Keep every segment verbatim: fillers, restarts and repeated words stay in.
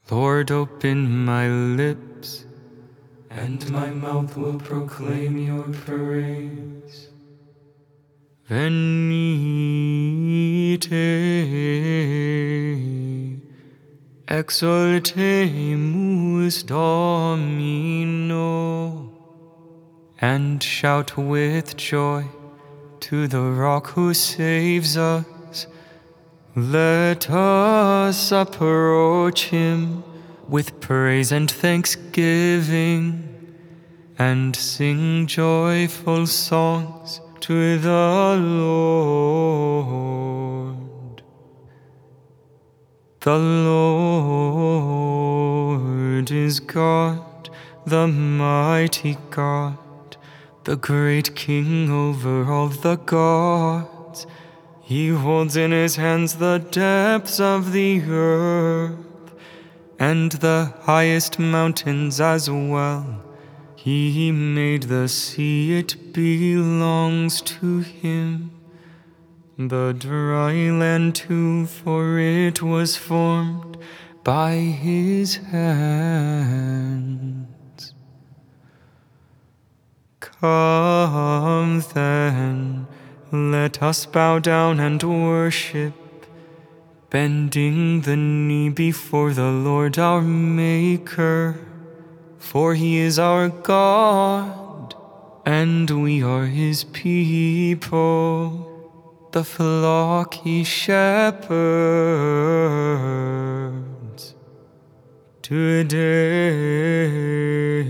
Lord, open my lips, and my mouth will proclaim your praise. Venite, exaltemus Domino, and shout with joy to the Rock who saves us. Let us approach him with praise and thanksgiving, and sing joyful songs to the Lord. The Lord is God, the mighty God, the great King over all the gods. He holds in his hands the depths of the earth, and the highest mountains as well. He made the sea, it belongs to him. The dry land too, for it was formed by his hands. Come then, let us bow down and worship, bending the knee before the Lord our Maker. For he is our God, and we are his people, the flock he shepherds. Today,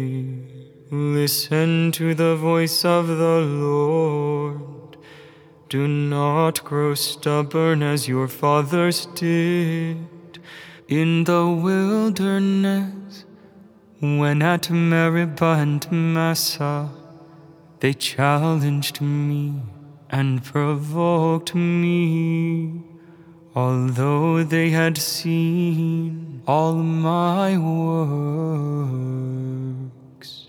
listen to the voice of the Lord. Do not grow stubborn as your fathers did in the wilderness, when at Meribah and Massah they challenged me and provoked me, although they had seen all my works.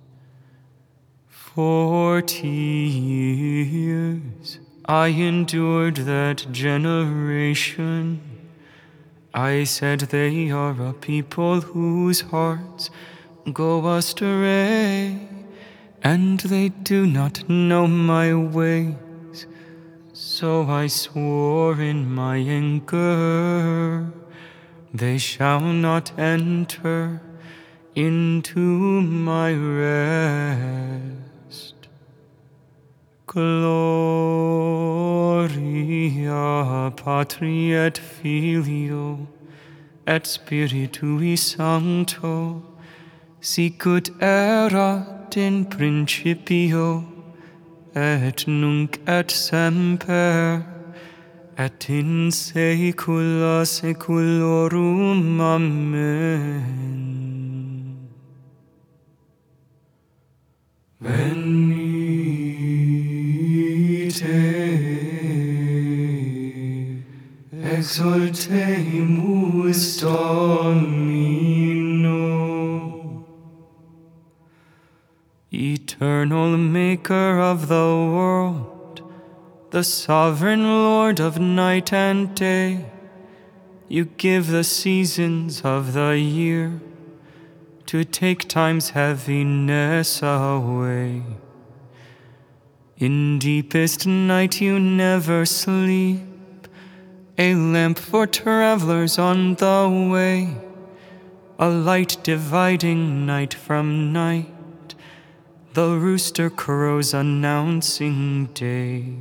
Forty years I endured that generation. I said, they are a people whose hearts go astray, and they do not know my ways. So I swore in my anger, they shall not enter into my rest. Gloria Patri et Filio et Spiritui Sancto, sicut erat in principio, et nunc et semper, et in saecula saeculorum. Amen. Venite, exaltemus Domino. Eternal Maker of the world, the sovereign Lord of night and day, you give the seasons of the year to take time's heaviness away. In deepest night you never sleep, a lamp for travelers on the way, a light dividing night from night. The rooster crows announcing day.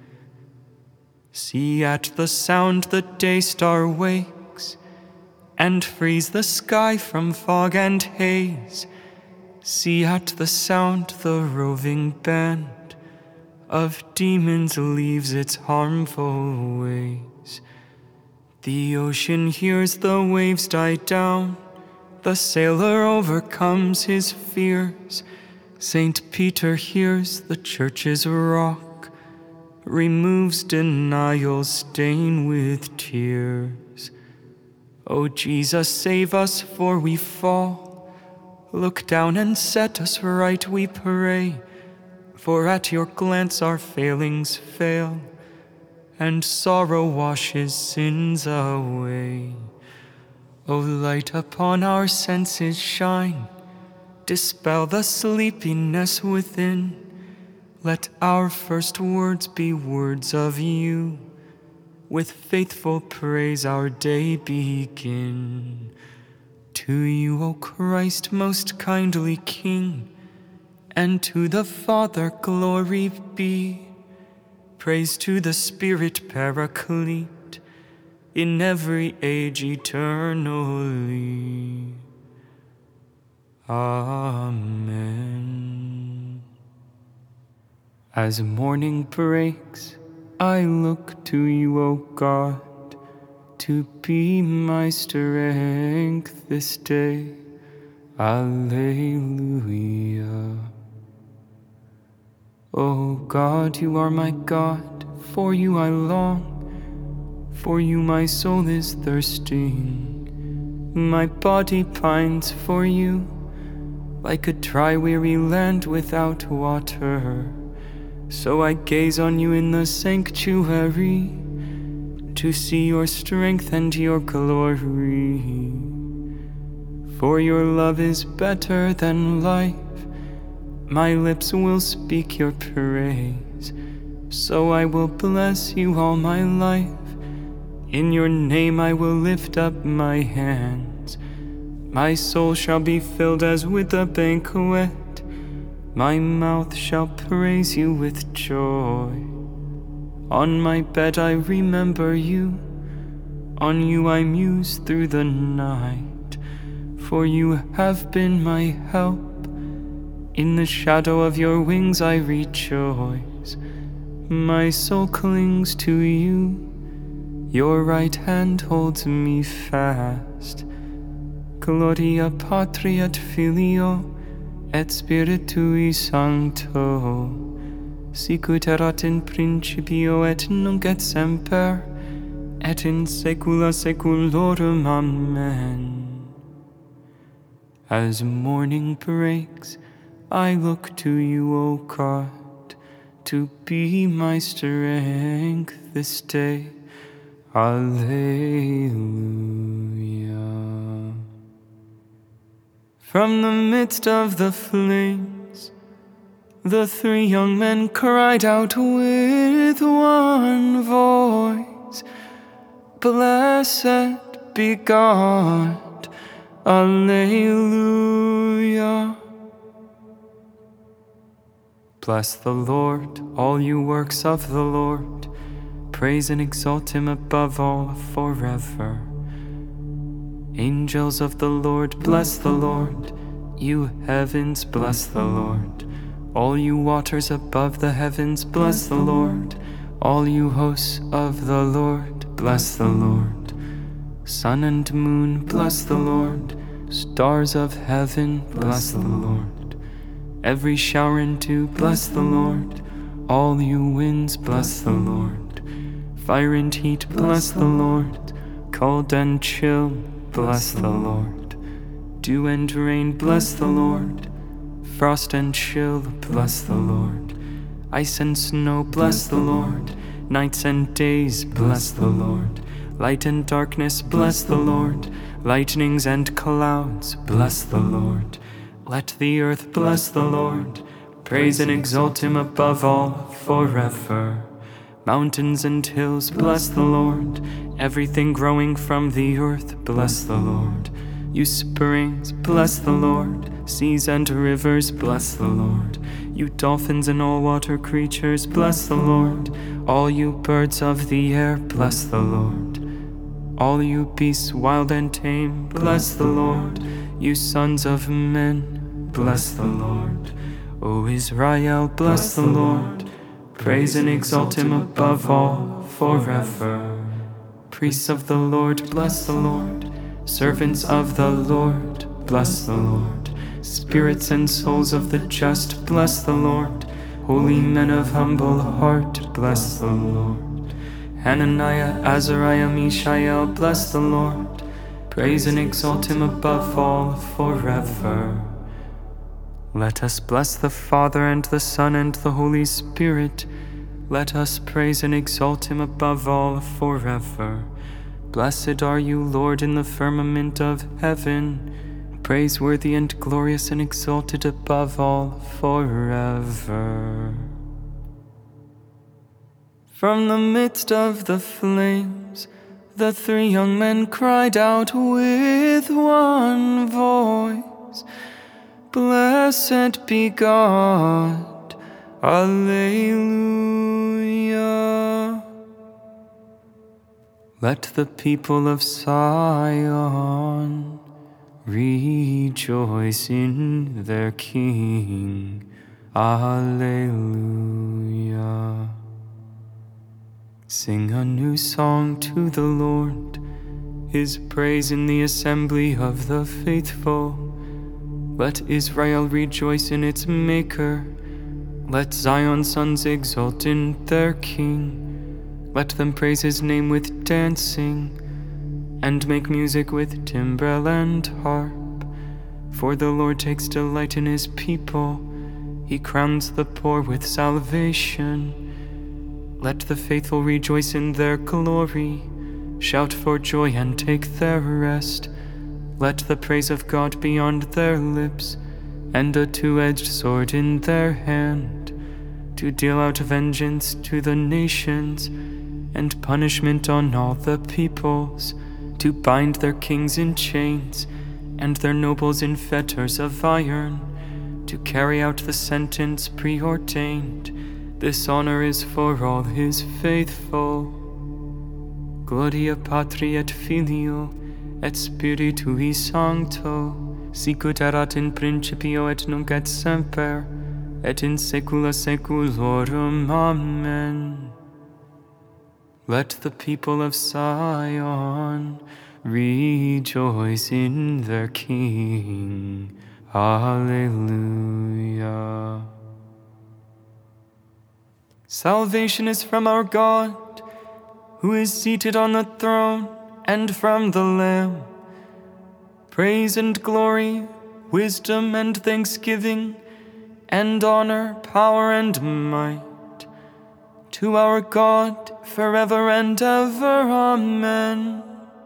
See, at the sound the day star wakes, and frees the sky from fog and haze. See, at the sound the roving band of demons leaves its harmful ways. The ocean hears the waves die down, the sailor overcomes his fears. Saint Peter hears the church's rock, removes denial's stain with tears. O Jesus, save us, for we fall. Look down and set us right, we pray. For at your glance our failings fail, and sorrow washes sins away. O light upon our senses shine, dispel the sleepiness within. Let our first words be words of you. With faithful praise our day begin. To you, O Christ, most kindly King, and to the Father glory be. Praise to the Spirit Paraclete, in every age eternally. Amen. As morning breaks, I look to you, O God, to be my strength this day. Alleluia. O God, you are my God, for you I long, for you my soul is thirsting. My body pines for you, like a dry, weary land without water. So I gaze on you in the sanctuary, to see your strength and your glory. For your love is better than life, my lips will speak your praise. So I will bless you all my life, in your name I will lift up my hands. My soul shall be filled as with a banquet, my mouth shall praise you with joy. On my bed I remember you, on you I muse through the night. For you have been my help, in the shadow of your wings I rejoice. My soul clings to you, your right hand holds me fast. Gloria Patri et Filio et Spiritui Sancto, sicut erat in principio et nunc et semper, et in saecula saeculorum. Amen. As morning breaks, I look to you, O God, to be my strength this day. Alleluia. From the midst of the flames, the three young men cried out with one voice, Blessed be God, Alleluia. Bless the Lord, all you works of the Lord. Praise and exalt him above all forever. Angels of the Lord, bless the Lord. You heavens, bless the Lord. All you waters above the heavens, bless the Lord. All you hosts of the Lord, bless the Lord. Sun and moon, bless the Lord. Stars of heaven, bless the Lord. Every shower and dew, bless the Lord. All you winds, bless the Lord. Fire and heat, bless the Lord. Cold and chill, bless the Lord. Dew and rain, bless the Lord. Frost and chill, bless the Lord. Ice and snow, bless the Lord. Nights and days, bless the Lord. Light and darkness, bless the Lord. Lightnings and clouds, bless the Lord. Let the earth bless the Lord. Praise and exalt him above all forever. Mountains and hills, bless the Lord. Everything growing from the earth, bless the Lord. You springs, bless the Lord. Seas and rivers, bless the Lord. You dolphins and all water creatures, bless the Lord. All you birds of the air, bless the Lord. All you beasts wild and tame, bless the Lord. You sons of men, bless the Lord. O Israel, bless the Lord. Praise and exalt him above all forever. Priests of the Lord, bless the Lord. Servants of the Lord, bless the Lord. Spirits and souls of the just, bless the Lord. Holy men of humble heart, bless the Lord. Hananiah, Azariah, Mishael, bless the Lord. Praise and exalt him above all forever. Let us bless the Father and the Son and the Holy Spirit. Let us praise and exalt him above all forever. Blessed are you, Lord, in the firmament of heaven, praiseworthy and glorious and exalted above all forever. From the midst of the flames, the three young men cried out with one voice, Blessed be God, Alleluia. Let the people of Zion rejoice in their King, Alleluia. Sing a new song to the Lord, His praise in the assembly of the faithful. Let Israel rejoice in its Maker. Let Zion's sons exult in their King. Let them praise His name with dancing, and make music with timbrel and harp. For the Lord takes delight in His people. He crowns the poor with salvation. Let the faithful rejoice in their glory, shout for joy and take their rest. Let the praise of God be on their lips, and a two-edged sword in their hand, to deal out vengeance to the nations, and punishment on all the peoples, to bind their kings in chains, and their nobles in fetters of iron, to carry out the sentence preordained. This honor is for all His faithful. Gloria Patri et Filio, et Spiritui Sancto, sicut erat in principio et nunc et semper, et in saecula saeculorum. Amen. Let the people of Zion rejoice in their King. Alleluia. Salvation is from our God, who is seated on the throne, and from the Lamb. Praise and glory, wisdom and thanksgiving, and honor, power and might, to our God forever and ever. Amen.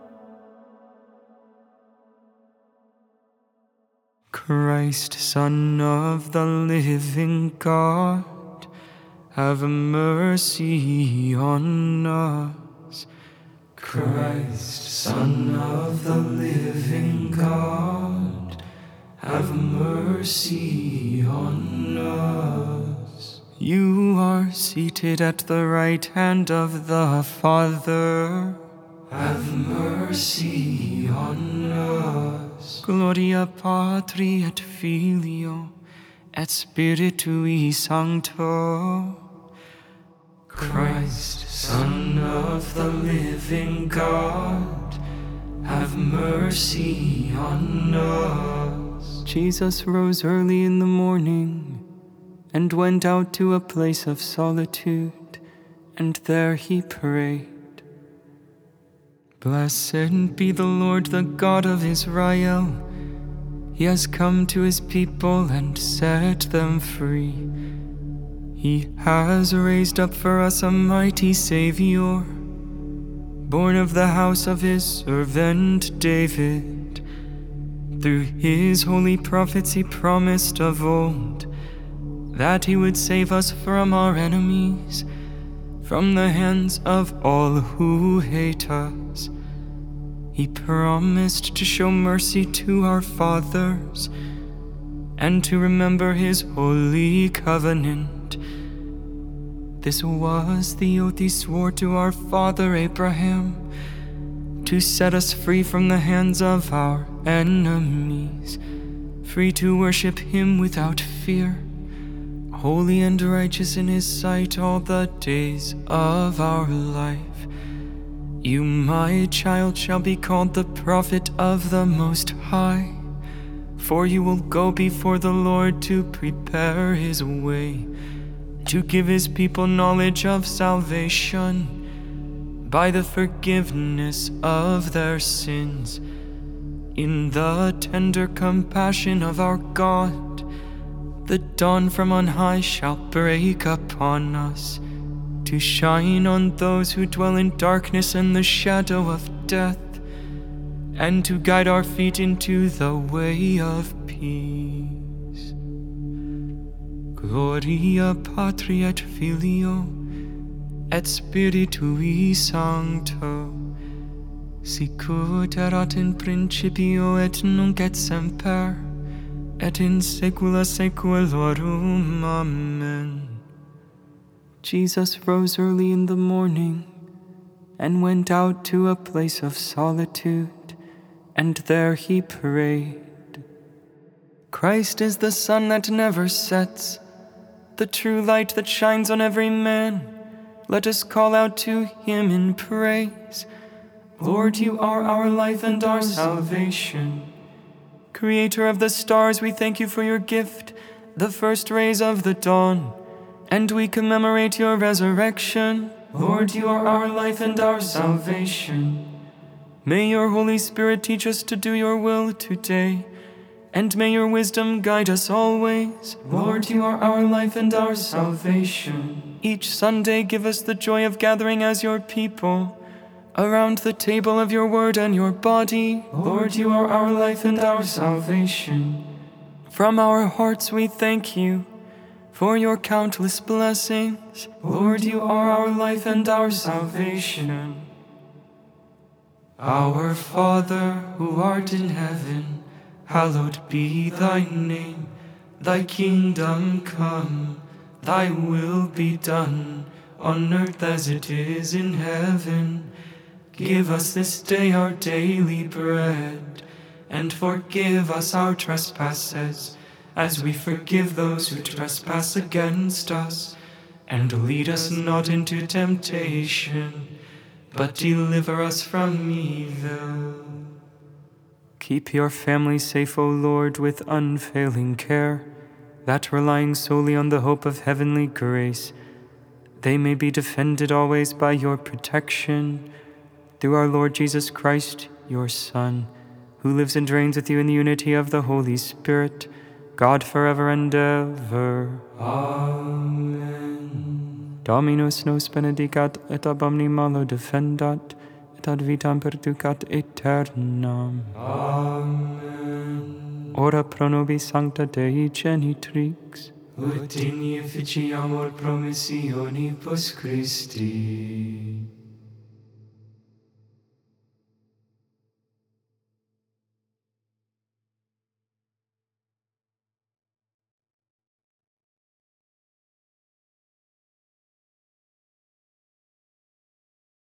Christ, Son of the living God, have mercy on us. Christ, Son of the living God, have mercy on us. You are seated at the right hand of the Father. Have mercy on us. Gloria Patri et Filio et Spiritui Sancto. Christ, Son of the living God, have mercy on us. Jesus rose early in the morning and went out to a place of solitude, and there he prayed. Blessed be the Lord, the God of Israel. He has come to His people and set them free. He has raised up for us a mighty Savior, born of the house of His servant David. Through His holy prophets He promised of old that He would save us from our enemies, from the hands of all who hate us. He promised to show mercy to our fathers and to remember His holy covenant. This was the oath He swore to our father Abraham, to set us free from the hands of our enemies, free to worship Him without fear, holy and righteous in His sight all the days of our life. You, my child, shall be called the prophet of the Most High, for you will go before the Lord to prepare His way, to give His people knowledge of salvation by the forgiveness of their sins. In the tender compassion of our God, the dawn from on high shall break upon us, to shine on those who dwell in darkness and the shadow of death, and to guide our feet into the way of peace. Gloria Patri et Filio et Spiritui Sancto, sicut erat in principio et nunc et semper, et in saecula saeculorum. Amen. Jesus rose early in the morning and went out to a place of solitude, and there he prayed. Christ is the sun that never sets, the true light that shines on every man. Let us call out to him in praise. Lord, you are our life and our salvation. Creator of the stars, we thank you for your gift, the first rays of the dawn, and we commemorate your resurrection. Lord, you are our life and our salvation. May your Holy Spirit teach us to do your will today, and may your wisdom guide us always. Lord, you are our life and our salvation. Each Sunday give us the joy of gathering as your people around the table of your word and your body. Lord, you are our life and our salvation. From our hearts we thank you for your countless blessings. Lord, you are our life and our salvation. Our Father, who art in heaven, hallowed be thy name. Thy kingdom come, thy will be done, on earth as it is in heaven. Give us this day our daily bread, and forgive us our trespasses, as we forgive those who trespass against us. And lead us not into temptation, but deliver us from evil. Keep your family safe, O Lord, with unfailing care, that relying solely on the hope of heavenly grace, they may be defended always by your protection. Through our Lord Jesus Christ, your Son, who lives and reigns with you in the unity of the Holy Spirit, God forever and ever. Amen. Dominus nos benedicat et ab omni malo defendat, et ad vitam perducat aeternam. Amen. Ora pro nobis sancta Dei genitrix, ut in effici amor promissionibus Christi.